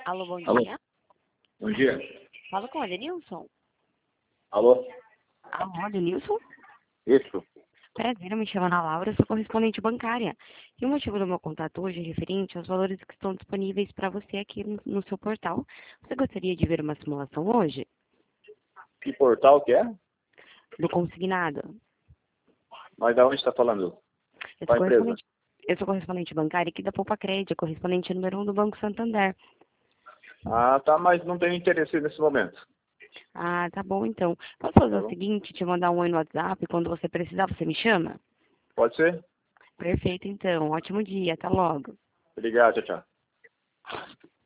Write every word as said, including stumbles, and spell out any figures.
Alô, bom Alô? dia. Bom dia. Fala com o Adenilson. Alô? Alô, Adenilson? Isso. Prazer, eu me chamo Ana Laura, sou correspondente bancária. E o motivo do meu contato hoje é referente aos valores que estão disponíveis para você aqui no, no seu portal. Você gostaria de ver uma simulação hoje? Que portal que é? Do consignado. Mas da onde está falando? Eu sou Qual empresa? correspondente, eu sou correspondente bancária aqui da Poupa Crédito, correspondente número um do Banco Santander. Ah, tá, mas não tenho interesse nesse momento. Ah, tá bom então. Posso fazer Tá o bom? seguinte, te mandar um oi no WhatsApp, quando você precisar, você me chama? Pode ser? Perfeito então, ótimo dia, até logo. Obrigado, tchau, tchau.